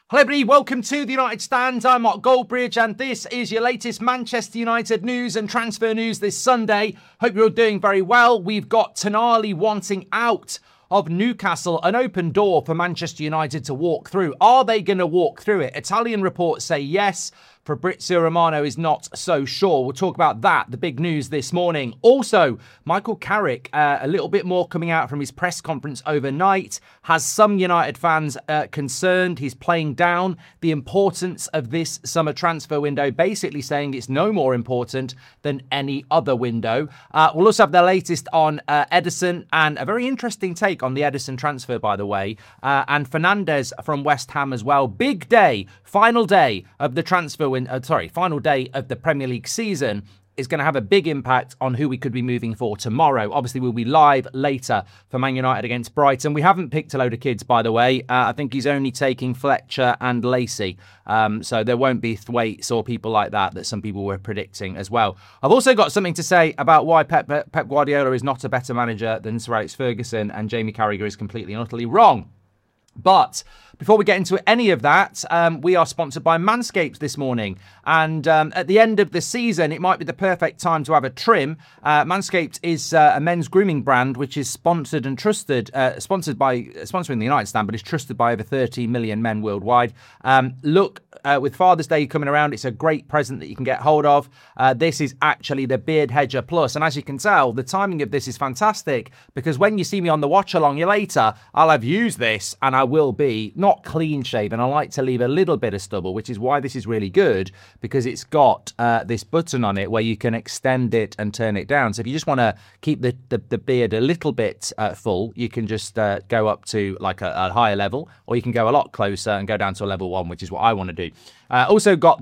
Hello everybody, welcome to the United Stand. I'm Mark Goldbridge and this is your latest Manchester United news and transfer news this Sunday. Hope you're all doing very well. We've got Tonali wanting out of Newcastle, an open door for Manchester United to walk through. Are they going to walk through it? Italian reports say yes. Fabrizio Romano is not so sure. We'll talk about that, the big news this morning. Also, Michael Carrick, a little bit more coming out from his press conference overnight, has some United fans concerned. He's playing down the importance of this summer transfer window, basically saying it's no more important than any other window. We'll also have the latest on Ederson and a very interesting take on the Ederson transfer, by the way, and Fernandes from West Ham as well. Big day, final day of the transfer final day of the Premier League season is going to have a big impact on who we could be moving for tomorrow. Obviously, we'll be live later for Man United against Brighton. We haven't picked a load of kids, by the way. I think he's only taking Fletcher and Lacey. So there won't be Thwaites or people like that some people were predicting as well. I've also got something to say about why Pep Guardiola is not a better manager than Sir Alex Ferguson, and Jamie Carragher is completely and utterly wrong. But before we get into any of that, we are sponsored by Manscaped this morning. And at the end of the season, it might be the perfect time to have a trim. Manscaped is a men's grooming brand, which is sponsored and trusted, sponsoring the United Stand, but is trusted by over 30 million men worldwide. With Father's Day coming around, it's a great present that you can get hold of. This is actually the Beard Hedger Plus. And as you can tell, the timing of this is fantastic because when you see me on the watch along later, I'll have used this and I will be not clean shaven. I like to leave a little bit of stubble, which is why this is really good because it's got this button on it where you can extend it and turn it down. So if you just want to keep the beard a little bit full, you can just go up to like a higher level, or you can go a lot closer and go down to a level 1, which is what I want to do. Also got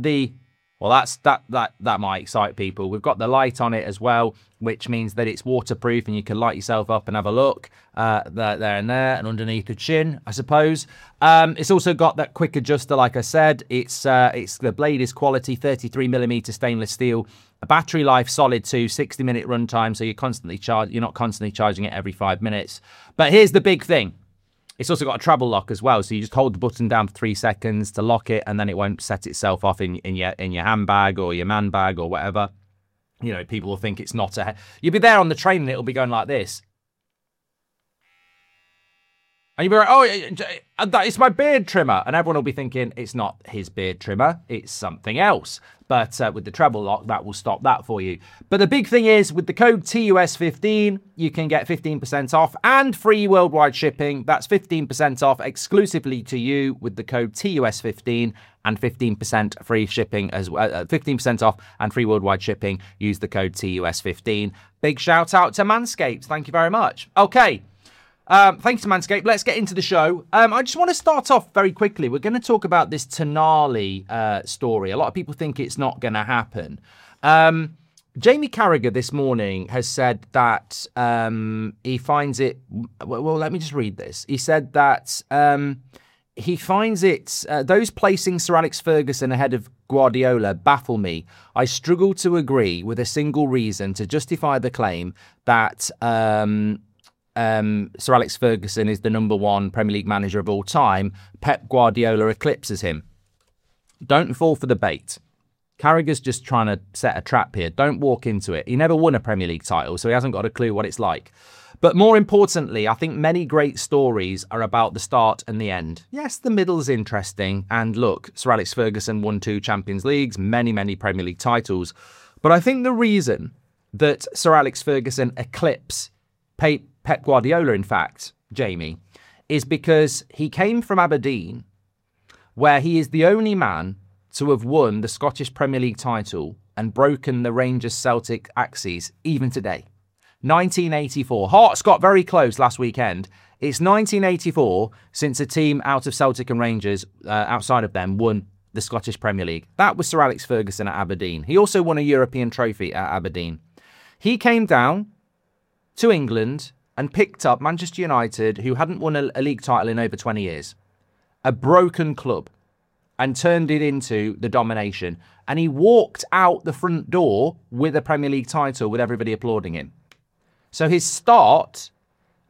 that might excite people. We've got the light on it as well, which means that it's waterproof and you can light yourself up and have a look there and underneath the chin, I suppose. It's also got that quick adjuster, like I said. It's the blade is quality, 33mm stainless steel. A battery life solid too, 60-minute runtime, so you're not constantly charging it every 5 minutes. But here's the big thing. It's also got a travel lock as well, so you just hold the button down for 3 seconds to lock it, and then it won't set itself off in your handbag or your man bag or whatever. You know, people will think it's not you'll be there on the train and it'll be going like this. And you'll be like, it's my beard trimmer. And everyone will be thinking it's not his beard trimmer, it's something else. But with the treble lock, that will stop that for you. But the big thing is, with the code TUS15, you can get 15% off and free worldwide shipping. That's 15% off exclusively to you with the code TUS15 and 15% free shipping as well. 15% off and free worldwide shipping. Use the code TUS15. Big shout out to Manscaped. Thank you very much. Okay. Thanks to Manscaped. Let's get into the show. I just want to start off very quickly. We're going to talk about this Tonali story. A lot of people think it's not going to happen. Jamie Carragher this morning has said that he finds it... Well, let me just read this. He said that he finds it... those placing Sir Alex Ferguson ahead of Guardiola baffle me. I struggle to agree with a single reason to justify the claim that... Sir Alex Ferguson is the number 1 Premier League manager of all time. Pep Guardiola eclipses him. Don't fall for the bait. Carragher's just trying to set a trap here. Don't walk into it. He never won a Premier League title, so he hasn't got a clue what it's like. But more importantly, I think many great stories are about the start and the end. Yes, the middle's interesting. And look, Sir Alex Ferguson won 2 Champions Leagues, many Premier League titles. But I think the reason that Sir Alex Ferguson eclipsed Pep Guardiola, in fact, Jamie, is because he came from Aberdeen, where he is the only man to have won the Scottish Premier League title and broken the Rangers-Celtic axes even today. 1984. Hearts got very close last weekend. It's 1984 since a team out of Celtic and Rangers, outside of them, won the Scottish Premier League. That was Sir Alex Ferguson at Aberdeen. He also won a European trophy at Aberdeen. He came down to England and picked up Manchester United, who hadn't won a league title in over 20 years. A broken club. And turned it into the domination. And he walked out the front door with a Premier League title with everybody applauding him. So his start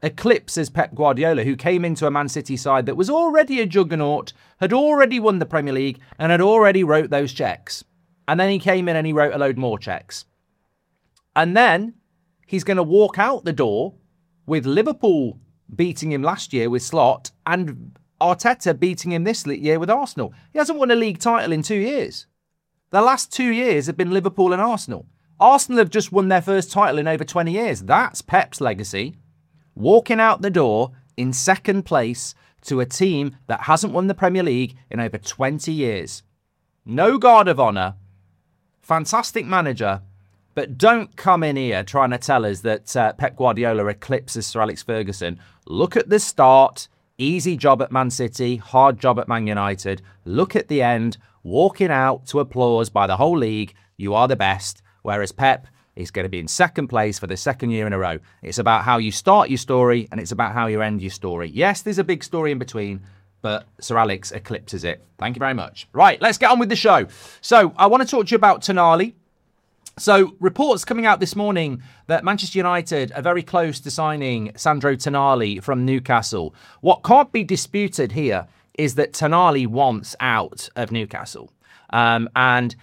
eclipses Pep Guardiola, who came into a Man City side that was already a juggernaut, had already won the Premier League, and had already wrote those checks. And then he came in and he wrote a load more checks. And then he's going to walk out the door with Liverpool beating him last year with Slot and Arteta beating him this year with Arsenal. He hasn't won a league title in 2 years. The last 2 years have been Liverpool and Arsenal. Arsenal have just won their first title in over 20 years. That's Pep's legacy. Walking out the door in second place to a team that hasn't won the Premier League in over 20 years. No guard of honour. Fantastic manager. But don't come in here trying to tell us that Pep Guardiola eclipses Sir Alex Ferguson. Look at the start. Easy job at Man City. Hard job at Man United. Look at the end. Walking out to applause by the whole league. You are the best. Whereas Pep is going to be in second place for the second year in a row. It's about how you start your story and it's about how you end your story. Yes, there's a big story in between, but Sir Alex eclipses it. Thank you very much. Right, let's get on with the show. So I want to talk to you about Tonali. So reports coming out this morning that Manchester United are very close to signing Sandro Tonali from Newcastle. What can't be disputed here is that Tonali wants out of Newcastle. And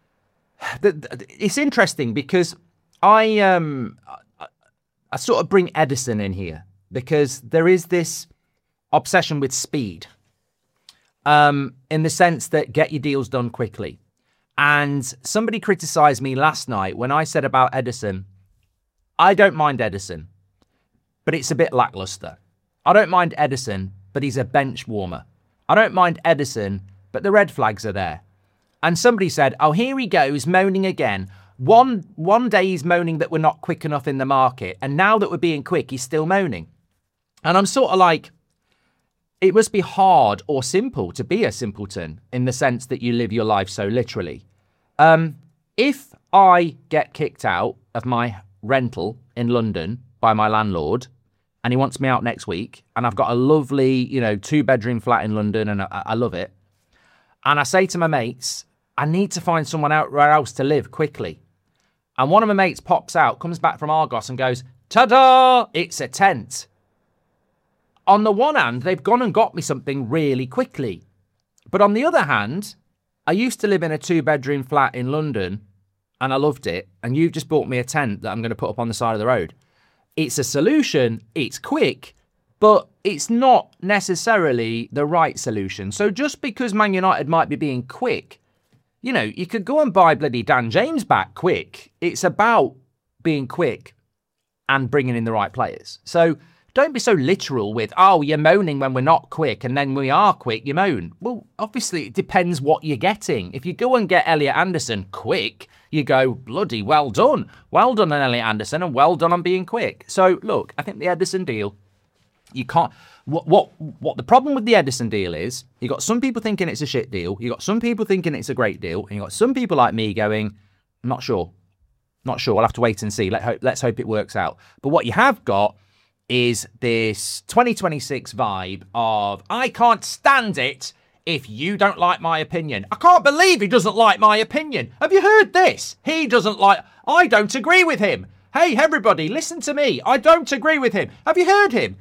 it's interesting because I sort of bring Ederson in here because there is this obsession with speed in the sense that get your deals done quickly. And somebody criticised me last night when I said about Ederson, I don't mind Ederson, but it's a bit lacklustre. I don't mind Ederson, but he's a bench warmer. I don't mind Ederson, but the red flags are there. And somebody said, oh, here he goes, moaning again. One day he's moaning that we're not quick enough in the market, and now that we're being quick, he's still moaning. And I'm sort of like, it must be hard or simple to be a simpleton in the sense that you live your life so literally. If I get kicked out of my rental in London by my landlord and he wants me out next week and I've got a lovely, 2-bedroom flat in London and I love it. And I say to my mates, I need to find someone else to live quickly. And one of my mates pops out, comes back from Argos and goes, ta-da, it's a tent. On the one hand, they've gone and got me something really quickly. But on the other hand, I used to live in a 2-bedroom flat in London and I loved it. And you've just bought me a tent that I'm going to put up on the side of the road. It's a solution. It's quick, but it's not necessarily the right solution. So just because Man United might be being quick, you could go and buy bloody Dan James back quick. It's about being quick and bringing in the right players. So don't be so literal with, oh, you're moaning when we're not quick, and then we are quick, you moan. Well, obviously, it depends what you're getting. If you go and get Elliot Anderson quick, you go, bloody well done. Well done on Elliot Anderson, and well done on being quick. So, look, I think the Ederson deal, you can't... What the problem with the Ederson deal is, you got some people thinking it's a shit deal, you got some people thinking it's a great deal, and you got some people like me going, I'm not sure. Not sure, I'll have to wait and see. Let's hope it works out. But what you have got is this 2026 vibe of, I can't stand it if you don't like my opinion. I can't believe he doesn't like my opinion. Have you heard this? I don't agree with him. Hey, everybody, listen to me. I don't agree with him. Have you heard him?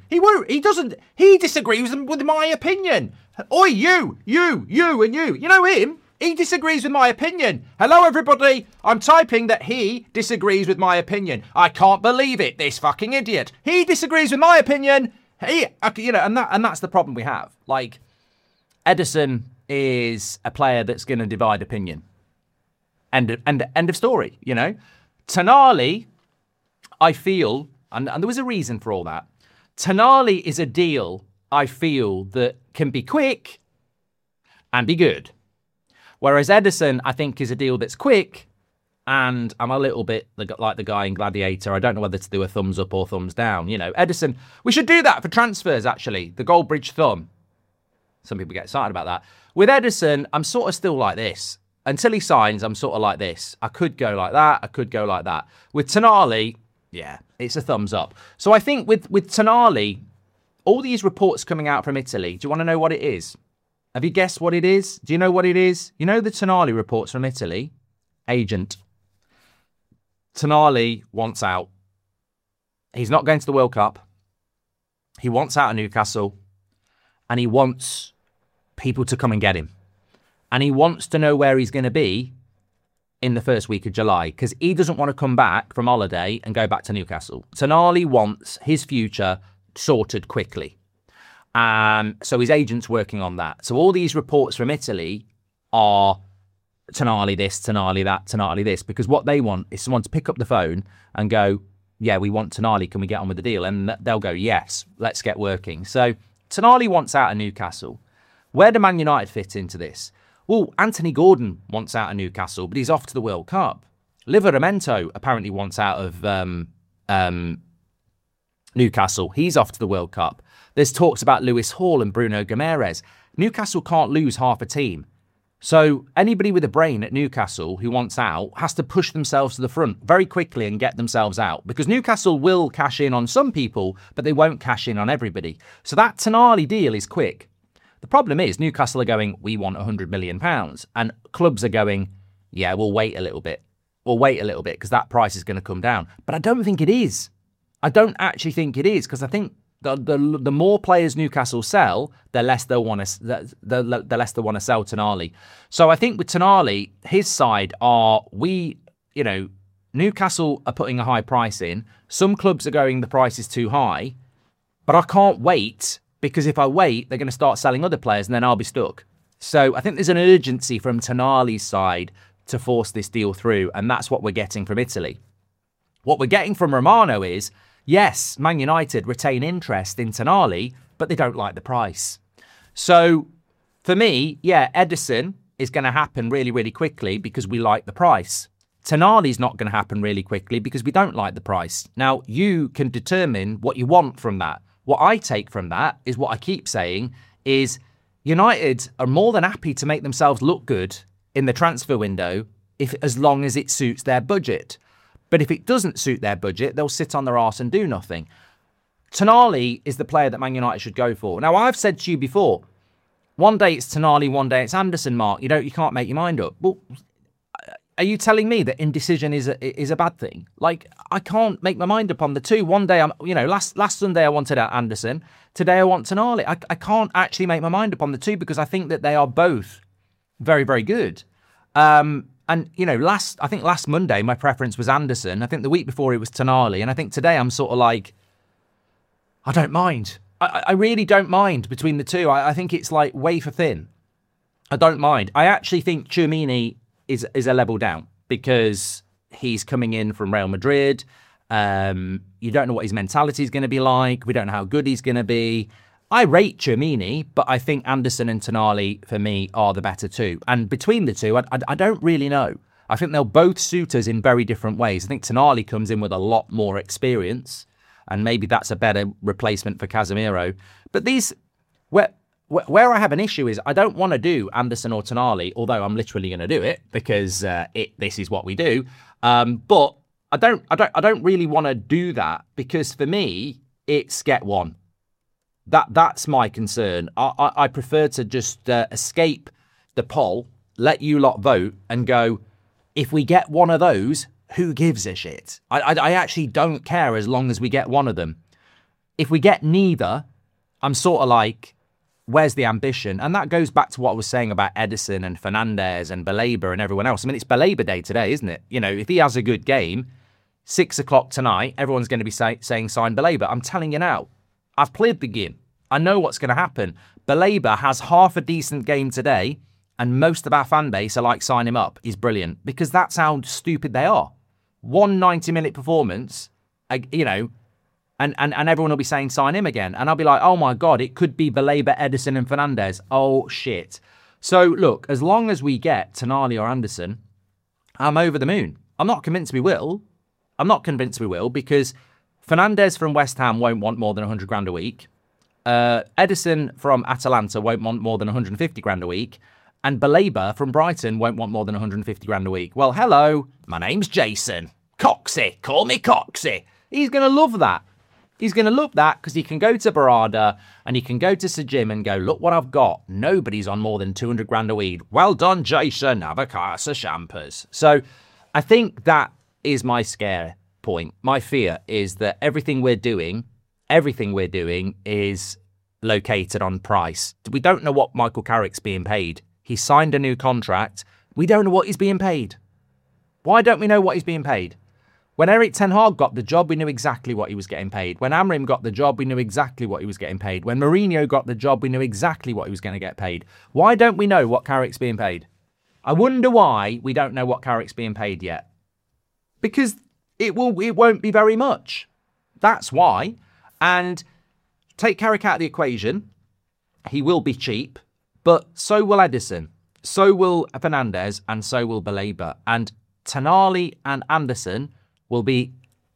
He disagrees with my opinion. Oi, you, and you. You know him? He disagrees with my opinion. Hello, everybody. I'm typing that he disagrees with my opinion. I can't believe it, this fucking idiot. He disagrees with my opinion. And that's the problem we have. Like, Ederson is a player that's going to divide opinion. End of story, Tonali, I feel, and there was a reason for all that. Tonali is a deal, I feel, that can be quick and be good. Whereas Ederson, I think, is a deal that's quick, and I'm a little bit like the guy in Gladiator. I don't know whether to do a thumbs up or thumbs down. Ederson, we should do that for transfers, actually, the Goldbridge thumb. Some people get excited about that. With Ederson, I'm sort of still like this. Until he signs, I'm sort of like this. I could go like that. I could go like that. With Tonali, yeah, it's a thumbs up. So I think with Tonali, all these reports coming out from Italy, do you want to know what it is? Have you guessed what it is? Do you know what it is? You know the Tonali reports from Italy? Agent. Tonali wants out. He's not going to the World Cup. He wants out of Newcastle, and he wants people to come and get him. And he wants to know where he's going to be in the first week of July, because he doesn't want to come back from holiday and go back to Newcastle. Tonali wants his future sorted quickly. So his agent's working on that. So all these reports from Italy are Tonali this, Tonali that, Tonali this, because what they want is someone to pick up the phone and go, yeah, we want Tonali, can we get on with the deal? And they'll go, yes, let's get working. So Tonali wants out of Newcastle. Where do Man United fit into this? Well, Anthony Gordon wants out of Newcastle, but he's off to the World Cup. Livramento apparently wants out of Newcastle. He's off to the World Cup. There's talks about Lewis Hall and Bruno Guimaraes. Newcastle can't lose half a team. So anybody with a brain at Newcastle who wants out has to push themselves to the front very quickly and get themselves out, because Newcastle will cash in on some people, but they won't cash in on everybody. So that Tonali deal is quick. The problem is Newcastle are going, we want £100 million. And clubs are going, yeah, we'll wait a little bit. We'll wait a little bit because that price is going to come down. But I don't think it is. I don't actually think it is, because I think the more players Newcastle sell, the less they'll want to the less they want to sell Tonali. So I think with Tonali, his side are Newcastle are putting a high price in. Some clubs are going, the price is too high, but I can't wait, because if I wait, they're going to start selling other players and then I'll be stuck. So I think there's an urgency from Tonali's side to force this deal through, and that's what we're getting from Italy. What we're getting from Romano is, yes, Man United retain interest in Tonali, but they don't like the price. So for me, yeah, Ederson is going to happen really, really quickly because we like the price. Tonali's not going to happen really quickly because we don't like the price. Now, you can determine what you want from that. What I take from that is what I keep saying is United are more than happy to make themselves look good in the transfer window as long as it suits their budget. But if it doesn't suit their budget, they'll sit on their arse and do nothing. Tonali is the player that Man United should go for. Now, I've said to you before, one day it's Tonali, one day it's Anderson, Mark. You can't make your mind up. Well, are you telling me that indecision is a bad thing? Like, I can't make my mind up on the two. One day, last Sunday I wanted Anderson. Today I want Tonali. I can't actually make my mind up on the two because I think that they are both very, very good. And, last Monday, my preference was Anderson. I think the week before it was Tonali. And I think today I'm sort of like, I don't mind. I really don't mind between the two. I think it's like wafer thin. I don't mind. I actually think Tchouaméni is a level down because he's coming in from Real Madrid. You don't know what his mentality is going to be like. We don't know how good he's going to be. I rate Tchouaméni, but I think Anderson and Tonali, for me, are the better two. And between the two, I don't really know. I think they'll both suit us in very different ways. I think Tonali comes in with a lot more experience, and maybe that's a better replacement for Casemiro. But where I have an issue is I don't want to do Anderson or Tonali, although I'm literally going to do it because this is what we do. But I don't really want to do that because for me, it's get one. That's my concern. I prefer to just escape the poll, let you lot vote and go, if we get one of those, who gives a shit? I actually don't care as long as we get one of them. If we get neither, I'm sort of like, where's the ambition? And that goes back to what I was saying about Ederson and Fernandes and Baleba and everyone else. I mean, it's Baleba day today, isn't it? If he has a good game, 6 o'clock tonight, everyone's going to be saying sign Baleba. I'm telling you now, I've played the game. I know what's going to happen. Baleba has half a decent game today, and most of our fan base are like, sign him up. He's brilliant. Because that's how stupid they are. One 90-minute performance, and everyone will be saying sign him again. And I'll be like, oh my God, it could be Baleba, Ederson and Fernandes. Oh, shit. So, look, as long as we get Tonali or Anderson, I'm over the moon. I'm not convinced we will. Because Fernandes from West Ham won't want more than 100 grand a week. Ederson from Atalanta won't want more than 150 grand a week. And Baleba from Brighton won't want more than 150 grand a week. Well, hello, my name's Jason. Coxie, call me Coxie. He's going to love that. He's going to love that because he can go to Barada and he can go to Sir Jim and go, look what I've got. Nobody's on more than 200 grand a week. Well done, Jason. Have a case of champers. So I think that is my scare point. My fear is that everything we're doing, everything we're doing is located on price. We don't know what Michael Carrick's being paid. He signed a new contract. We don't know what he's being paid. Why don't we know what he's being paid? When Erik ten Hag got the job, we knew exactly what he was getting paid. When Amorim got the job, we knew exactly what he was getting paid. When Mourinho got the job, we knew exactly what he was going to get paid. Why don't we know what Carrick's being paid? I wonder why we don't know what Carrick's being paid yet. Because it won't be very much. That's why. And take Carrick out of the equation. He will be cheap, but so will Ederson. So will Fernandes, and so will Baleba. And Tonali and Anderson will be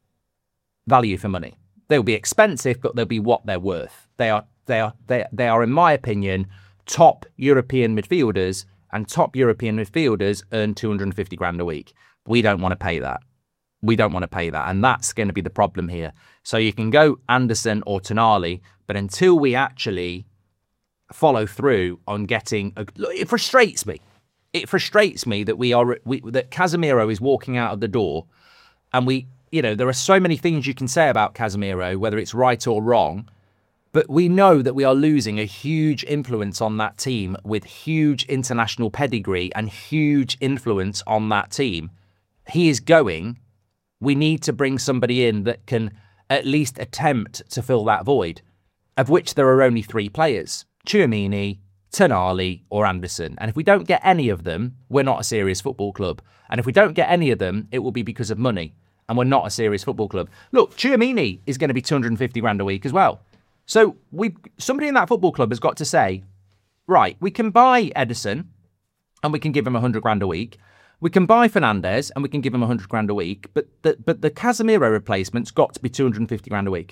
value for money. They'll be expensive, but they'll be what they're worth. They are, in my opinion, top European midfielders, and top European midfielders earn 250 grand a week. We don't want to pay that. We don't want to pay that, and that's going to be the problem here. So you can go Anderson or Tonali, but until we actually follow through on getting, it frustrates me. It frustrates me that that Casemiro is walking out of the door, and there are so many things you can say about Casemiro, whether it's right or wrong, but we know that we are losing a huge influence on that team with huge international pedigree and huge influence on that team. He is going. We need to bring somebody in that can at least attempt to fill that void, of which there are only 3 players: Tchouaméni, Tonali or Anderson. And if we don't get any of them, we're not a serious football club. And if we don't get any of them, it will be because of money. And we're not a serious football club. Look, Tchouaméni is going to be 250 grand a week as well. So somebody in that football club has got to say, right, we can buy Ederson and we can give him 100 grand a week. We can buy Fernandes and we can give him 100 grand a week. But the Casemiro replacement's got to be 250 grand a week.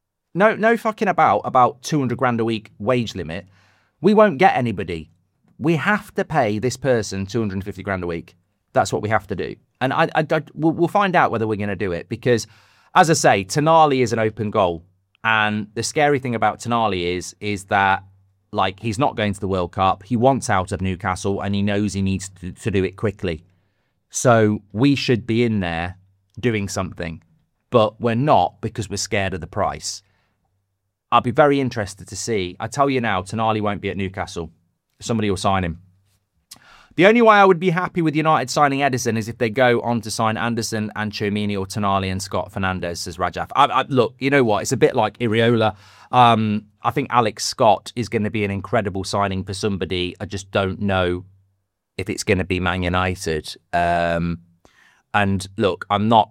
No fucking about 200 grand a week wage limit. We won't get anybody. We have to pay this person 250 grand a week. That's what we have to do. And we'll find out whether we're going to do it. Because, as I say, Tonali is an open goal. And the scary thing about Tonali is that, like, he's not going to the World Cup. He wants out of Newcastle and he knows he needs to do it quickly. So we should be in there doing something. But we're not, because we're scared of the price. I'll be very interested to see. I tell you now, Tonali won't be at Newcastle. Somebody will sign him. The only way I would be happy with United signing Ederson is if they go on to sign Anderson and Tchouaméni or Tonali and Scott Fernandes, says Rajaf. Look, you know what? It's a bit like Iriola. I think Alex Scott is going to be an incredible signing for somebody. I just don't know if it's going to be Man United. And look, I'm not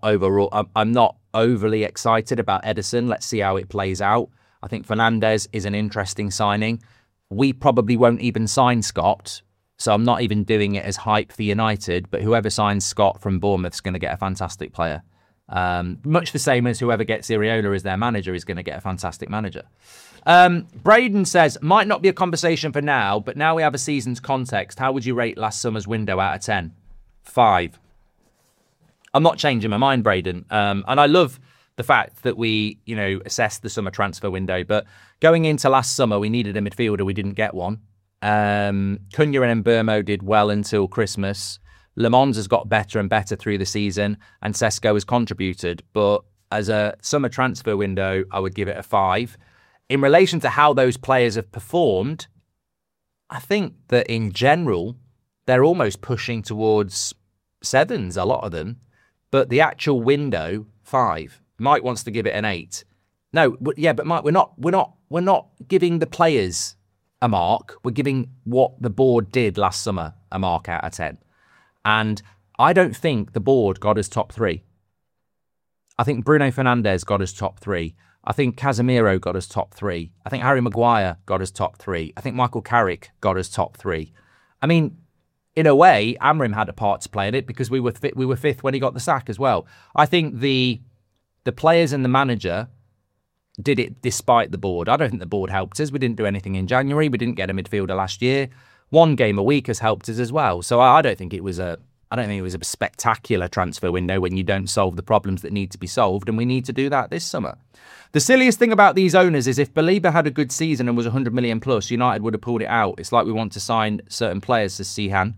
overly excited about Ederson. Let's see how it plays out. I think Fernandes is an interesting signing. We probably won't even sign Scott, so I'm not even doing it as hype for United, but whoever signs Scott from Bournemouth is going to get a fantastic player. Much the same as whoever gets Iriola as their manager is going to get a fantastic manager. Braden says, might not be a conversation for now, but now we have a season's context. How would you rate last summer's window out of 10? 5. I'm not changing my mind, Braden. And I love the fact that we, assessed the summer transfer window. But going into last summer, we needed a midfielder. We didn't get one. Cunha and Mbeumo did well until Christmas. Le Mans has got better and better through the season, and Sesko has contributed. But as a summer transfer window, I would give it a 5. In relation to how those players have performed, I think that in general, they're almost pushing towards 7s, a lot of them. But the actual window, 5. Mike wants to give it an 8. No, but Mike, we're not giving the players a mark. We're giving what the board did last summer a mark out of 10. And I don't think the board got us top 3. I think Bruno Fernandes got us top 3. I think Casemiro got us top 3. I think Harry Maguire got us top 3. I think Michael Carrick got us top 3. I mean, in a way, Amorim had a part to play in it because we were 5th when he got the sack as well. I think the players and the manager did it despite the board. I don't think the board helped us. We didn't do anything in January. We didn't get a midfielder last year. 1 game a week has helped us as well. So I don't think it was a spectacular transfer window when you don't solve the problems that need to be solved, and we need to do that this summer. The silliest thing about these owners is if Baleba had a good season and was 100 million plus, United would have pulled it out. It's like we want to sign certain players, says Sihan.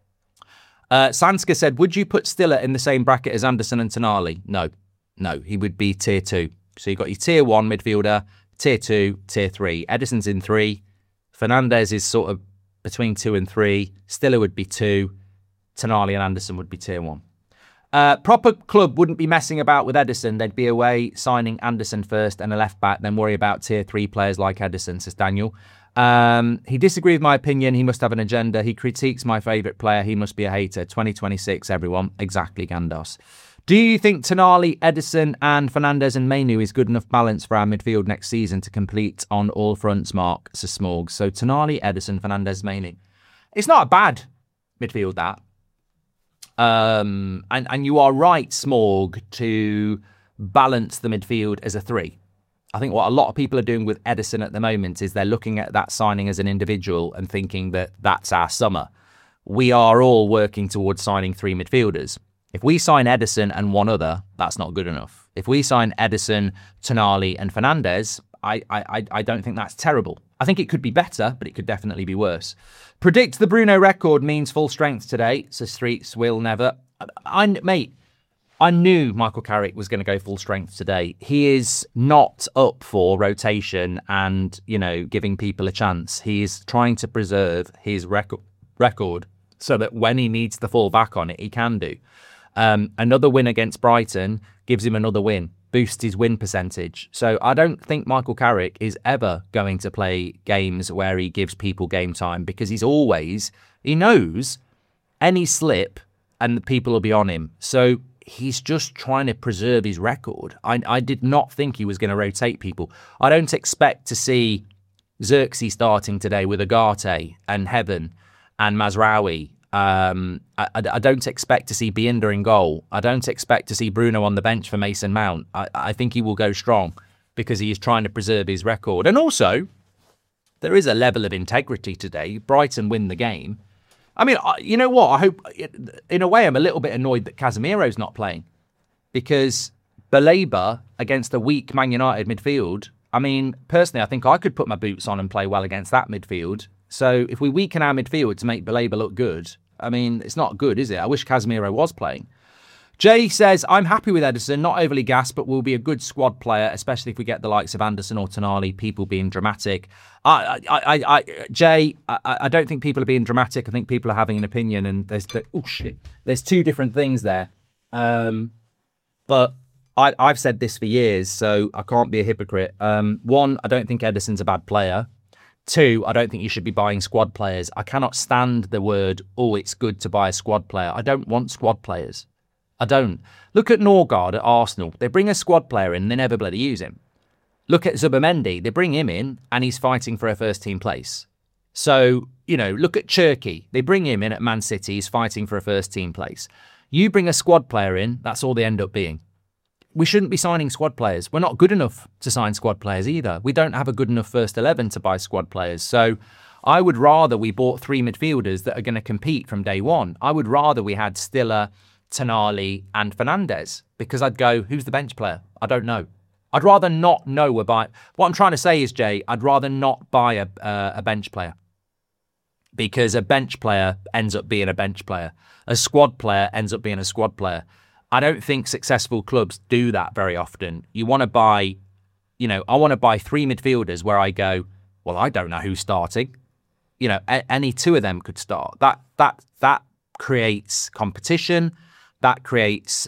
Sanska said, would you put Stiller in the same bracket as Anderson and Tonali? No, he would be tier 2. So you've got your tier 1 midfielder, tier 2, tier 3. Ederson's in 3. Fernandes is sort of between 2 and 3. Stiller would be 2. Tonali and Anderson would be tier 1. Proper club wouldn't be messing about with Ederson. They'd be away signing Anderson first and a left back, then worry about tier 3 players like Ederson, says Daniel. He disagreed with my opinion. He must have an agenda. He critiques my favourite player. He must be a hater. 2026, everyone. Exactly, Gandos. Do you think Tonali, Ederson and Fernandes and Mainu is good enough balance for our midfield next season to complete on all fronts, Mark? Says Smorgs. So Tonali, Ederson, Fernandes, Mainu. It's not a bad midfield, that. And you are right, Smorg, to balance the midfield as a 3. I think what a lot of people are doing with Ederson at the moment is they're looking at that signing as an individual and thinking that that's our summer. We are all working towards signing 3 midfielders. If we sign Ederson and one other, that's not good enough. If we sign Ederson, Tonali and Fernandes, I don't think that's terrible. I think it could be better, but it could definitely be worse. Predict the Bruno record means full strength today, says Streets will never. Mate, I knew Michael Carrick was going to go full strength today. He is not up for rotation and, giving people a chance. He is trying to preserve his record so that when he needs to fall back on it, he can do. Another win against Brighton gives him another win, boosts his win percentage. So I don't think Michael Carrick is ever going to play games where he gives people game time because he knows any slip and the people will be on him. So he's just trying to preserve his record. I did not think he was going to rotate people. I don't expect to see Xerxes starting today with Agate and Heaven and Mazraoui. I don't expect to see Binder in goal. I don't expect to see Bruno on the bench for Mason Mount. I think he will go strong because he is trying to preserve his record. And also, there is a level of integrity today. Brighton win the game. I mean, you know what? I hope, in a way, I'm a little bit annoyed that Casemiro's not playing because Baleba against a weak Man United midfield. I mean, personally, I think I could put my boots on and play well against that midfield. So if we weaken our midfield to make Baleba look good, I mean, it's not good, is it? I wish Casemiro was playing. Jay says, I'm happy with Ederson, not overly gassed, but will be a good squad player, especially if we get the likes of Anderson or Tonali, people being dramatic. Jay, I don't think people are being dramatic. I think people are having an opinion, and there's 2 different things there. But I've said this for years, so I can't be a hypocrite. 1, I don't think Ederson's a bad player. 2, I don't think you should be buying squad players. I cannot stand the word, it's good to buy a squad player. I don't want squad players. I don't. Look at Norgard at Arsenal. They bring a squad player in, they never bloody use him. Look at Zubimendi. They bring him in and he's fighting for a first team place. So, look at Cherki. They bring him in at Man City. He's fighting for a first team place. You bring a squad player in, that's all they end up being. We shouldn't be signing squad players. We're not good enough to sign squad players either. We don't have a good enough first 11 to buy squad players. So I would rather we bought 3 midfielders that are going to compete from day one. I would rather we had Stiller, Tonali and Fernandes because I'd go, who's the bench player? I don't know. I'd rather not know we're buying. What I'm trying to say is, Jay, I'd rather not buy a bench player because a bench player ends up being a bench player. A squad player ends up being a squad player. I don't think successful clubs do that very often. You want to buy, I want to buy 3 midfielders where I go, well, I don't know who's starting. Any 2 of them could start. That creates competition. That creates,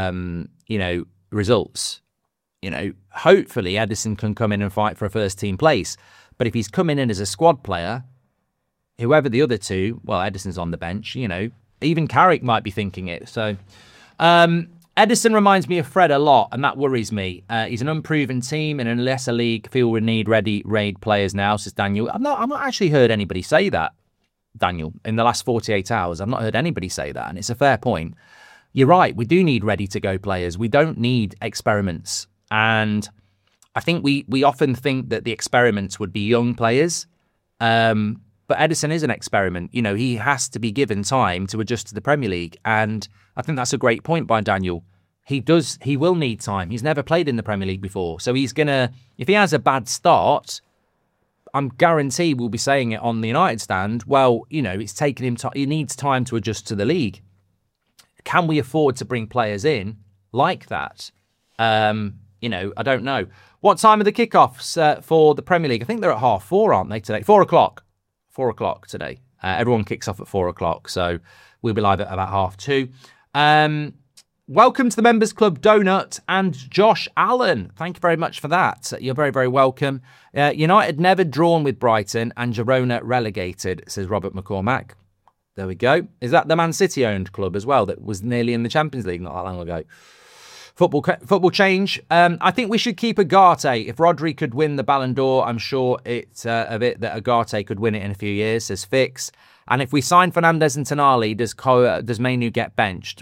results. Hopefully Ederson can come in and fight for a first team place. But if he's coming in as a squad player, whoever the other 2, well, Ederson's on the bench, even Carrick might be thinking it. So Ederson reminds me of Fred a lot, and that worries me. He's an unproven team, and in a lesser league, feel we need ready raid players now, says Daniel. I've not actually heard anybody say that, Daniel, in the last 48 hours. I've not heard anybody say that, and it's a fair point. You're right, we do need ready-to-go players. We don't need experiments. And I think we often think that the experiments would be young players. But Ederson is an experiment. He has to be given time to adjust to the Premier League. And I think that's a great point by Daniel. He will need time. He's never played in the Premier League before. So he's going to, if he has a bad start, I'm guaranteed we'll be saying it on the United stand. Well, it's taken him time. He needs time to adjust to the league. Can we afford to bring players in like that? I don't know. What time are the kickoffs for the Premier League? I think they're at 4:30, aren't they, today? 4 o'clock. 4 o'clock today. Everyone kicks off at 4 o'clock, so we'll be live at about 2:30. Welcome to the Members Club, Donut and Josh Allen. Thank you very much for that. You're very, very welcome. United never drawn with Brighton and Girona relegated, says Robert McCormack. There we go. Is that the Man City owned club as well that was nearly in the Champions League not that long ago? Football change. I think we should keep Ugarte. If Rodri could win the Ballon d'Or, I'm sure it's a bit that Ugarte could win it in a few years, says Fix. And if we sign Fernandes and Tonali, does Mainu get benched?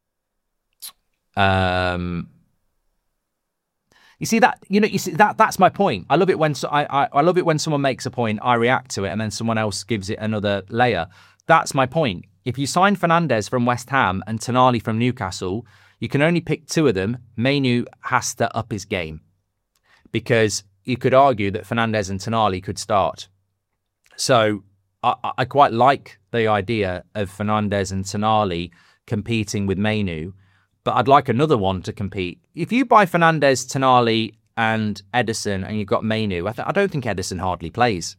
That's my point. I love it when I love it when someone makes a point, I react to it, and then someone else gives it another layer. That's my point. If you sign Fernandes from West Ham and Tonali from Newcastle, you can only pick two of them. Mainu has to up his game because you could argue that Fernandes and Tonali could start. So I quite like the idea of Fernandes and Tonali competing with Mainu, but I'd like another one to compete. If you buy Fernandes, Tonali and Ederson and you've got Mainu, I don't think Ederson hardly plays.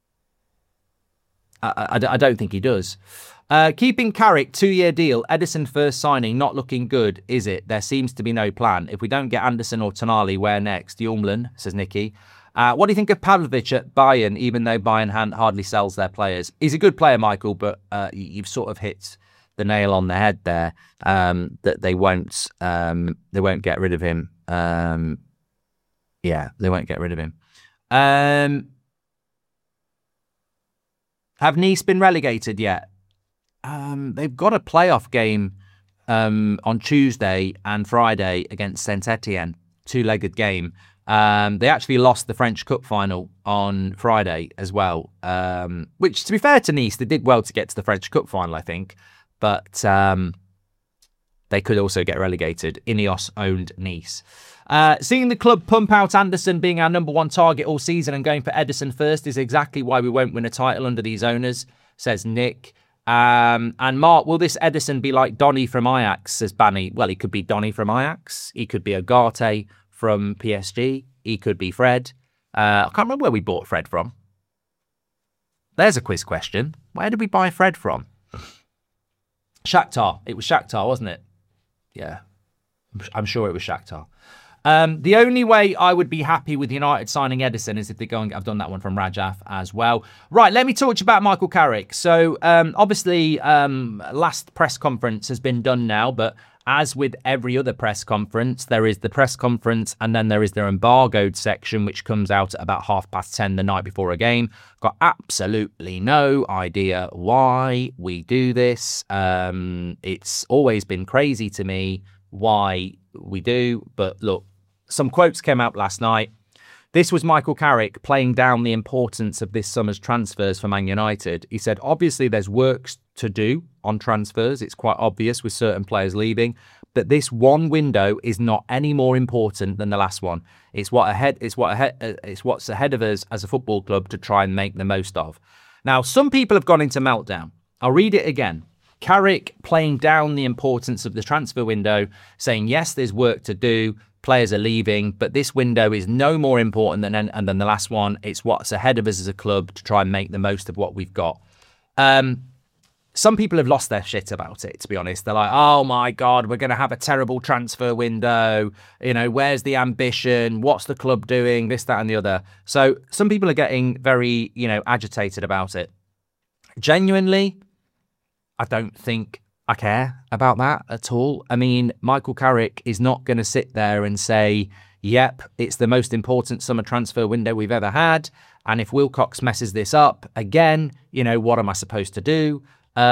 I don't think he does. Keeping Carrick, 2-year deal. Ederson first signing, not looking good, is it? There seems to be no plan. If we don't get Anderson or Tonali, where next? Yulmlan, says Nicky. What do you think of Pavlovic at Bayern, even though Bayern hardly sells their players? He's a good player, Michael, but you've sort of hit the nail on the head there, that they won't get rid of him. They won't get rid of him. Have Nice been relegated yet? They've got a playoff game on Tuesday and Friday against Saint-Etienne, two-legged game. They actually lost the French Cup final on Friday as well, which, to be fair to Nice, they did well to get to the French Cup final, I think, but they could also get relegated. Ineos owned Nice. Seeing the club pump out Anderson being our number one target all season and going for Ederson first is exactly why we won't win a title under these owners, says Nick. And Mark, will this Ederson be like Donny from Ajax, says Banny? Well, he could be Donny from Ajax. He could be Ugarte from PSG. He could be Fred. I can't remember where we bought Fred from. There's a quiz question. Where did we buy Fred from? Shakhtar. It was Shakhtar, wasn't it? Yeah. I'm sure it was Shakhtar. The only way I would be happy with United signing Ederson is if they go and I've done that one from Rajaf as well. Right, let me talk to you about Michael Carrick. So obviously last press conference has been done now, but as with every other press conference, there is the press conference and then there is their embargoed section, which comes out at about 10:30 the night before a game. Got absolutely no idea why we do this. It's always been crazy to me why we do, but look, some quotes came out last night. This was Michael Carrick playing down the importance of this summer's transfers for Man United. He said, obviously there's work to do on transfers. It's quite obvious with certain players leaving, but this one window is not any more important than the last one. It's what's ahead of us as a football club to try and make the most of. Now, some people have gone into meltdown. I'll read it again. Carrick playing down the importance of the transfer window, saying, yes, there's work to do. Players are leaving, but this window is no more important than the last one. It's what's ahead of us as a club to try and make the most of what we've got. Some people have lost their shit about it, to be honest. They're like, oh my God, we're going to have a terrible transfer window. You know, where's the ambition? What's the club doing? This, that, and the other. So some people are getting very, agitated about it. Genuinely, I don't think I care about that at all. I mean, Michael Carrick is not going to sit there and say, yep, it's the most important summer transfer window we've ever had. And if Wilcox messes this up again, what am I supposed to do?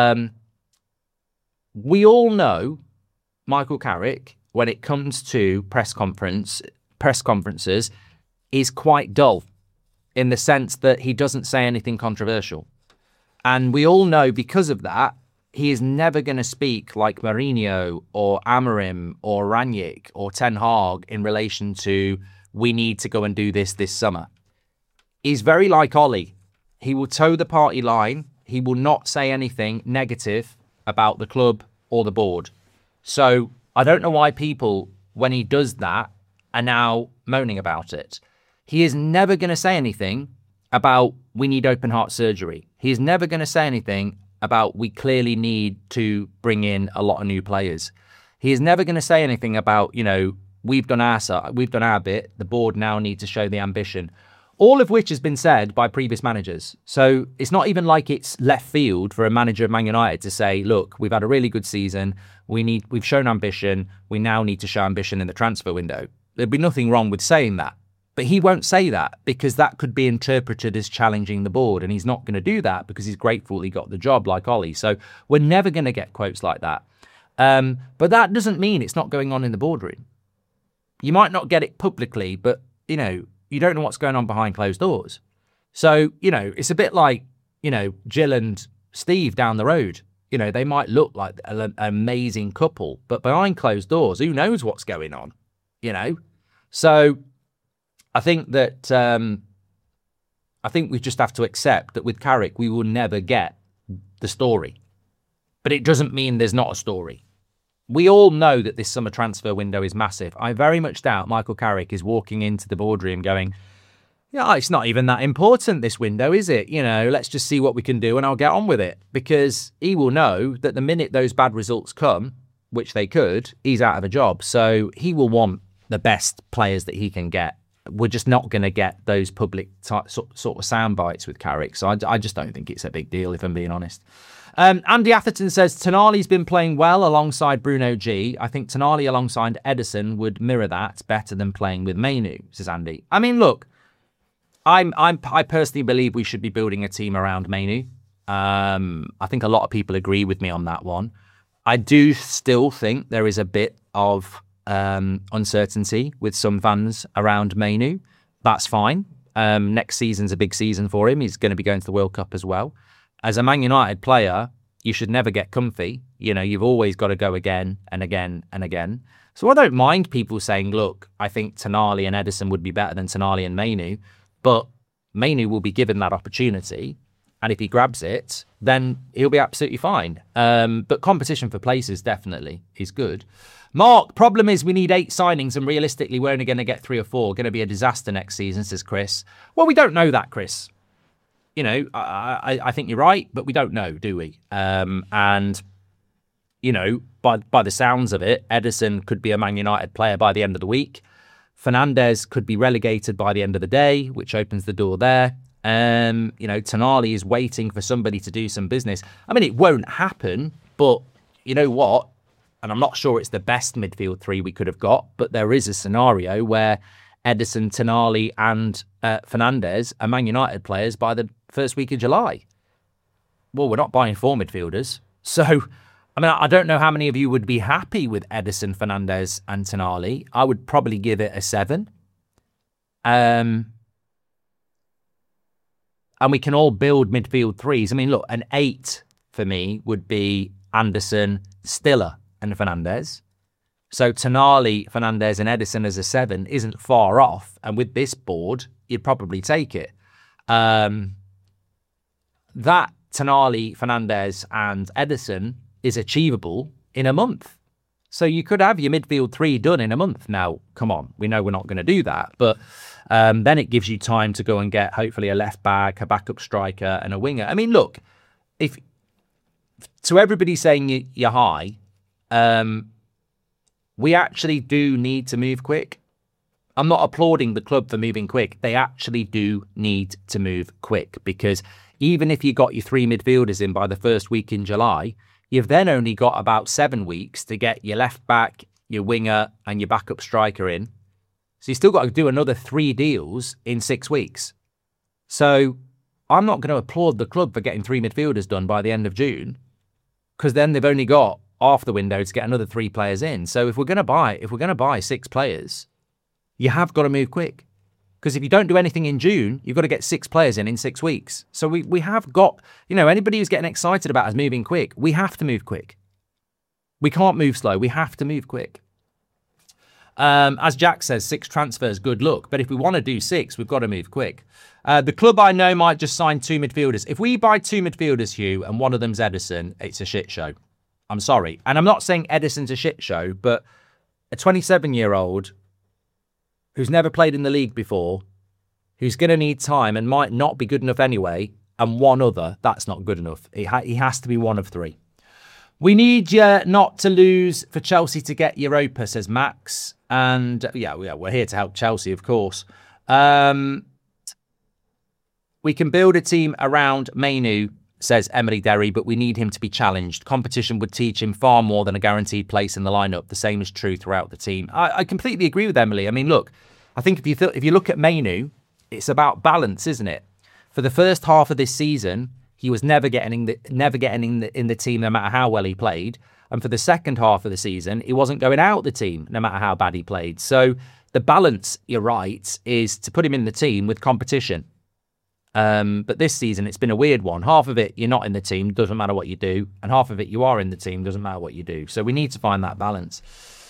We all know Michael Carrick, when it comes to press conferences, is quite dull in the sense that he doesn't say anything controversial. And we all know because of that, he is never going to speak like Mourinho or Amorim or Rangnick or Ten Hag in relation to we need to go and do this summer. He's very like Ollie. He will toe the party line. He will not say anything negative about the club or the board. So I don't know why people, when he does that, are now moaning about it. He is never going to say anything about we need open heart surgery. He is never going to say anything about we clearly need to bring in a lot of new players. He is never going to say anything about, we've done our bit. The board now need to show the ambition. All of which has been said by previous managers. So it's not even like it's left field for a manager of Man United to say, look, we've had a really good season. We've shown ambition. We now need to show ambition in the transfer window. There'd be nothing wrong with saying that. But he won't say that because that could be interpreted as challenging the board. And he's not going to do that because he's grateful he got the job like Ollie. So we're never going to get quotes like that. But that doesn't mean it's not going on in the boardroom. You might not get it publicly, but, you don't know what's going on behind closed doors. So, it's a bit like, Jill and Steve down the road. They might look like an amazing couple, but behind closed doors, who knows what's going on, So I think that, we just have to accept that with Carrick, we will never get the story. But it doesn't mean there's not a story. We all know that this summer transfer window is massive. I very much doubt Michael Carrick is walking into the boardroom going, yeah, it's not even that important, this window, is it? Let's just see what we can do and I'll get on with it. Because he will know that the minute those bad results come, which they could, he's out of a job. So he will want the best players that he can get. We're just not going to get those public sort of sound bites with Carrick. So I just don't think it's a big deal, if I'm being honest. Andy Atherton says, Tonali's been playing well alongside Bruno G. I think Tonali alongside Ederson would mirror that better than playing with Mainu, says Andy. I mean, look, I personally believe we should be building a team around Mainu. I think a lot of people agree with me on that one. I do still think there is a bit of uncertainty with some fans around Mainu. That's fine. Next season's a big season for him. He's going to be going to the World Cup as well. As a Man United player, you should never get comfy. You've always got to go again and again and again. So I don't mind people saying, look, I think Tonali and Ederson would be better than Tonali and Mainu, but Mainu will be given that opportunity. And if he grabs it, then he'll be absolutely fine. But competition for places definitely is good. Mark, problem is we need 8 signings and realistically we're only going to get 3 or 4. Going to be a disaster next season, says Chris. Well, we don't know that, Chris. I think you're right, but we don't know, do we? By the sounds of it, Ederson could be a Man United player by the end of the week. Fernandes could be relegated by the end of the day, which opens the door there. Tonali is waiting for somebody to do some business. I mean, it won't happen, but you know what? And I'm not sure it's the best midfield 3 we could have got, but there is a scenario where Ederson, Tonali and Fernandes are Man United players by the first week of July. Well, we're not buying 4 midfielders. So, I don't know how many of you would be happy with Ederson, Fernandes and Tonali. I would probably give it a 7. And we can all build midfield 3s. Look, an 8 for me would be Anderson, Stiller and Fernandes. So Tonali, Fernandes and Ederson as a 7 isn't far off. And with this board, you'd probably take it. That Tonali, Fernandes and Ederson is achievable in a month. So you could have your midfield 3 done in a month. Now, come on, we know we're not going to do that. But then it gives you time to go and get hopefully a left back, a backup striker and a winger. Look, if to everybody saying you're high, we actually do need to move quick. I'm not applauding the club for moving quick. They actually do need to move quick because even if you got your 3 midfielders in by the first week in July, you've then only got about 7 weeks to get your left back, your winger and your backup striker in. So you still got to do another 3 deals in 6 weeks. So I'm not going to applaud the club for getting 3 midfielders done by the end of June because then they've only got half the window to get another 3 players in. So if we're going to buy 6 players, you have got to move quick. Because if you don't do anything in June, you've got to get 6 players in 6 weeks. So we have got, anybody who's getting excited about us moving quick, we have to move quick. We can't move slow. We have to move quick. As Jack says, 6 transfers, good luck. But if we want to do 6, we've got to move quick. The club I know might just sign 2 midfielders. If we buy 2 midfielders, Hugh, and one of them's Ederson, it's a shit show. I'm sorry. And I'm not saying Ederson's a shit show, but a 27-year-old who's never played in the league before, who's going to need time and might not be good enough anyway, and one other, that's not good enough. He has to be one of three. We need you not to lose for Chelsea to get Europa, says Max. And yeah, we're here to help Chelsea, of course. We can build a team around Mainu, says Emily Derry, but we need him to be challenged. Competition would teach him far more than a guaranteed place in the lineup. The same is true throughout the team. I completely agree with Emily. I mean, look, I think if you look at Mainu, it's about balance, isn't it? For the first half of this season, he was never getting in the team no matter how well he played. And for the second half of the season, he wasn't going out the team no matter how bad he played. So the balance, you're right, is to put him in the team with competition. But this season, it's been a weird one. Half of it, you're not in the team, doesn't matter what you do. And half of it, you are in the team, doesn't matter what you do. So we need to find that balance.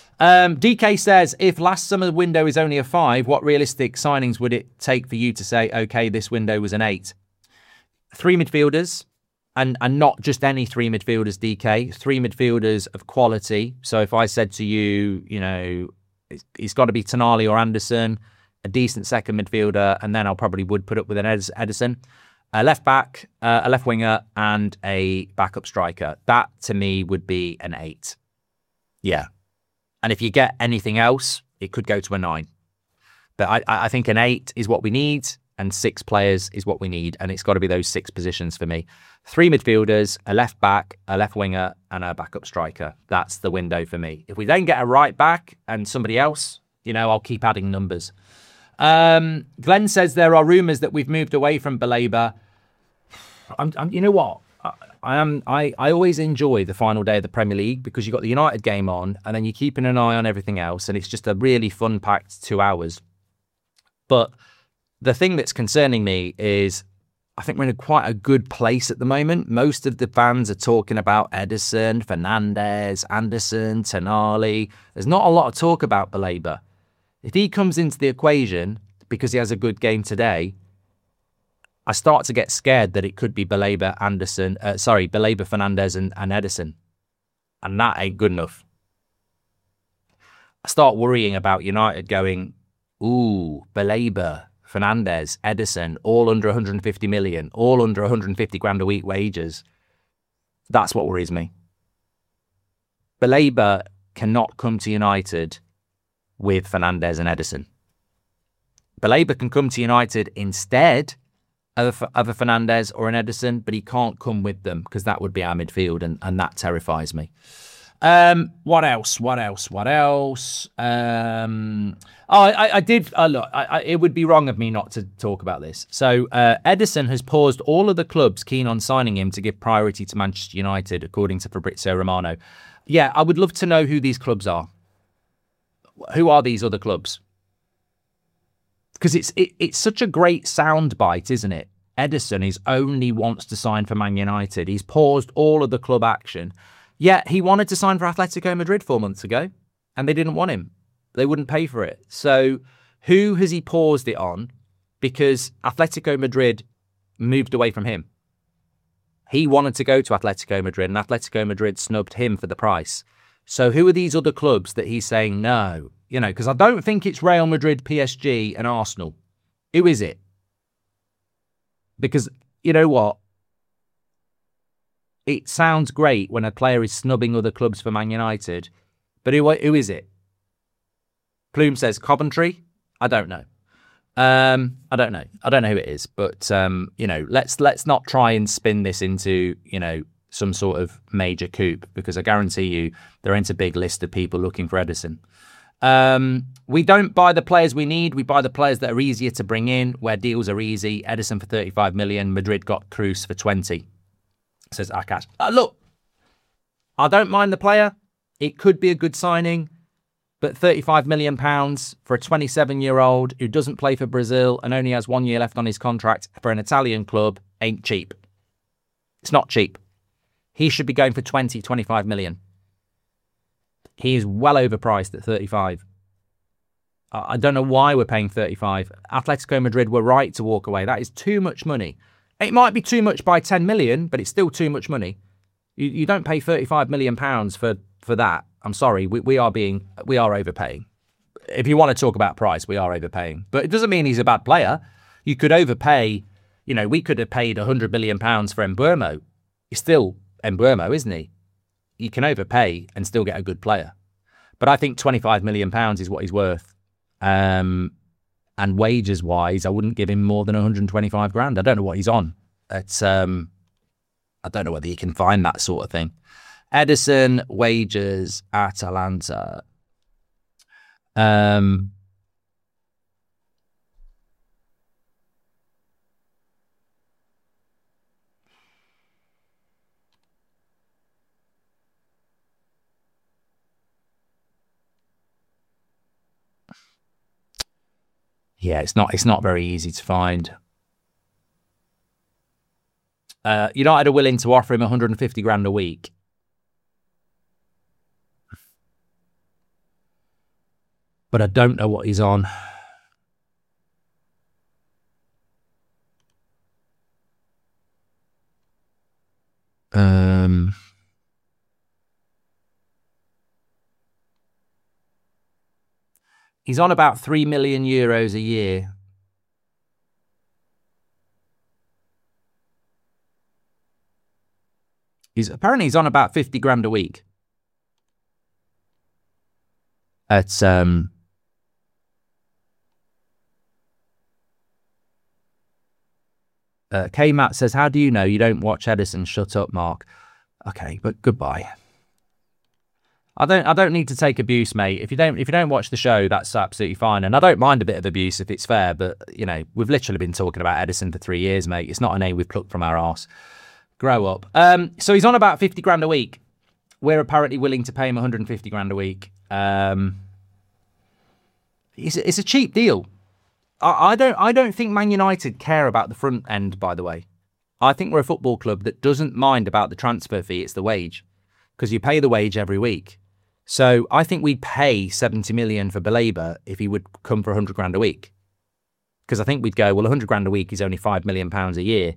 DK says, if last summer window is only a 5, what realistic signings would it take for you to say, okay, this window was an 8? 3 midfielders, and not just any 3 midfielders, DK. 3 midfielders of quality. So if I said to you, it's got to be Tonali or Anderson, a decent second midfielder, and then I probably would put up with an Edison, a left back, a left winger, and a backup striker. That, to me, would be an 8. Yeah. And if you get anything else, it could go to a 9. But I think an 8 is what we need, and 6 players is what we need. And it's got to be those 6 positions for me. 3 midfielders, a left back, a left winger, and a backup striker. That's the window for me. If we then get a right back and somebody else, I'll keep adding numbers. Glenn says there are rumours that we've moved away from Baleba. You know what? I always enjoy the final day of the Premier League because you've got the United game on and then you're keeping an eye on everything else, and it's just a really fun-packed 2 hours. But the thing that's concerning me is I think we're in quite a good place at the moment. Most of the fans are talking about Edison, Fernandes, Anderson, Tonali. There's not a lot of talk about Baleba. If he comes into the equation because he has a good game today, I start to get scared that it could be Baleba, Fernandes and Edison. And that ain't good enough. I start worrying about United going, Baleba, Fernandes, Edison, all under 150 million, all under 150 grand a week wages. That's what worries me. Baleba cannot come to United with Fernandes and Edison. Baleba can come to United instead of a Fernandes or an Edison, but he can't come with them because that would be our midfield, and that terrifies me. What else? It would be wrong of me not to talk about this. So Edison has paused all of the clubs keen on signing him to give priority to Manchester United, according to Fabrizio Romano. Yeah, I would love to know who these clubs are. Who are these other clubs? Because it's such a great soundbite, isn't it? Edison only wants to sign for Man United. He's paused all of the club action. Yet he wanted to sign for Atletico Madrid 4 months ago, and they didn't want him. They wouldn't pay for it. So who has he paused it on? Because Atletico Madrid moved away from him. He wanted to go to Atletico Madrid, and Atletico Madrid snubbed him for the price. So who are these other clubs that he's saying no? Because I don't think it's Real Madrid, PSG, and Arsenal. Who is it? Because, you know what? It sounds great when a player is snubbing other clubs for Man United, but who is it? Plume says Coventry. I don't know. I don't know who it is, but let's not try and spin this into some sort of major coup, because I guarantee you there ain't a big list of people looking for Edison. We don't buy the players we need. We buy the players that are easier to bring in, where deals are easy. Edison for 35 million. Madrid got Cruz for 20. Says Akash. Look, I don't mind the player. It could be a good signing, but £35 million for a 27-year-old who doesn't play for Brazil and only has 1 year left on his contract for an Italian club ain't cheap. It's not cheap. He should be going for 20, 25 million. He is well overpriced at 35. I don't know why we're paying 35. Atletico Madrid were right to walk away. That is too much money. It might be too much by 10 million, but it's still too much money. You don't pay £35 million for that. I'm sorry, we are overpaying. if you want to talk about price, we are overpaying. But it doesn't mean he's a bad player. You could overpay. You know, we could have paid £100 million for Mbeumo. He's still Mbeumo, isn't he? You can overpay and still get a good player. But I think £25 million is what he's worth. And wages-wise, I wouldn't give him more than 125 grand. I don't know what he's on. It's I don't know whether you can find that sort of thing. Ederson, wages, Atalanta. Yeah, it's not very easy to find. United are willing to offer him 150 grand a week. But I don't know what he's on. He's on about €3 million a year. Apparently he's on about 50 grand a week. At K-Matt says, how do you know you don't watch Ederson? Shut up, Mark. Okay, but goodbye. I don't need to take abuse, mate. If you don't watch the show, that's absolutely fine. And I don't mind a bit of abuse if it's fair, but you know, we've literally been talking about Ederson for 3 years, mate. It's not a name we've plucked from our arse. Grow up. So he's on about 50 grand a week. We're apparently willing to pay him 150 grand a week. It's a cheap deal. I don't think Man United care about the front end, by the way. I think we're a football club that doesn't mind about the transfer fee. It's the wage, because you pay the wage every week. So I think we'd pay 70 million for Baleba if he would come for 100 grand a week. Because I think we'd go, well, 100 grand a week is only £5 million a year.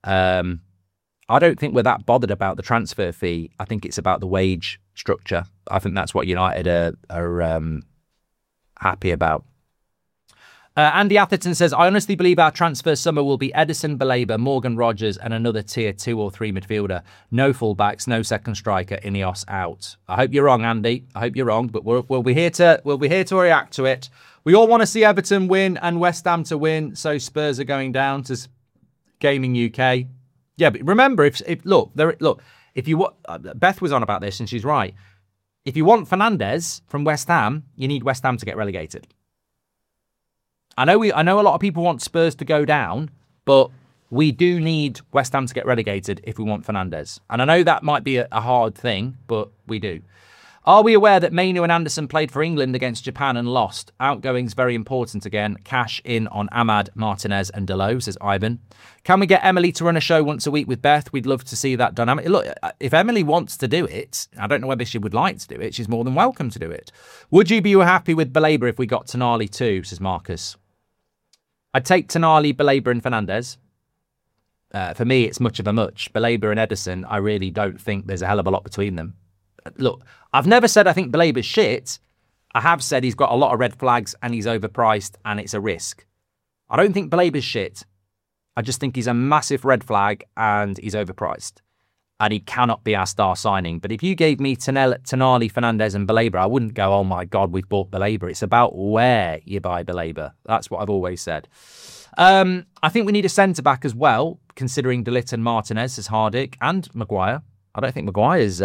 I don't think we're that bothered about the transfer fee. I think it's about the wage structure. I think that's what United are happy about. Andy Atherton says, I honestly believe our transfer summer will be Ederson, Baleba, Morgan Rogers and another tier 2 or 3 midfielder. No fullbacks, no second striker, Ineos out. I hope you're wrong, Andy. I hope you're wrong, but we'll be here to react to it. We all want to see Everton win and West Ham to win, so Spurs are going down to Gaming UK. Yeah, but remember, if you Beth was on about this and she's right. If you want Fernandes from West Ham, you need West Ham to get relegated. I know a lot of people want Spurs to go down, but we do need West Ham to get relegated if we want Fernandes. And I know that might be a hard thing, but we do. Are we aware that Mainu and Anderson played for England against Japan and lost? Outgoing's very important again. Cash in on Ahmad, Martinez and Delo, says Ivan. Can we get Emily to run a show once a week with Beth? We'd love to see that dynamic. Look, if Emily wants to do it, I don't know whether she would like to do it. She's more than welcome to do it. Would you be happy with Baleba if we got Tonali too, says Marcus. I'd take Tonali, Baleba and Fernandes. For me, it's much of a much. Baleba and Ederson, I really don't think there's a hell of a lot between them. Look, I've never said I think Baleba's shit. I have said he's got a lot of red flags and he's overpriced and it's a risk. I don't think Baleba's shit. I just think he's a massive red flag and he's overpriced. And he cannot be our star signing. But if you gave me Tonali, Fernandes and Baleba, I wouldn't go, oh my God, we've bought Baleba. It's about where you buy Baleba. That's what I've always said. I think we need a centre-back as well, considering De Ligt and Martinez as Hardik and Maguire. I don't think Maguire's,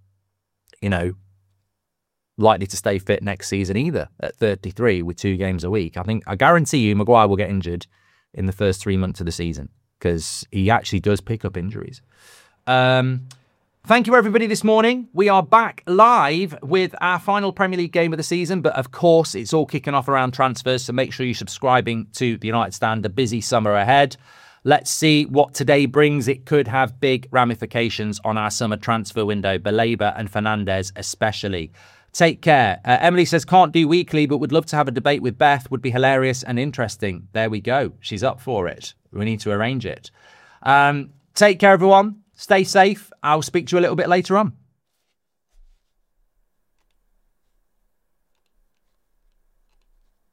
likely to stay fit next season either at 33 with 2 games a week. I guarantee you Maguire will get injured in the first 3 months of the season because he actually does pick up injuries. Thank you, everybody, this morning. We are back live with our final Premier League game of the season, but of course, it's all kicking off around transfers, so make sure you're subscribing to the United Stand. A busy summer ahead. Let's see what today brings. It could have big ramifications on our summer transfer window, Baleba and Fernandes especially. Take care. Emily says, can't do weekly, but would love to have a debate with Beth. Would be hilarious and interesting. There we go. She's up for it. We need to arrange it. Take care, everyone. Stay safe. I'll speak to you a little bit later on.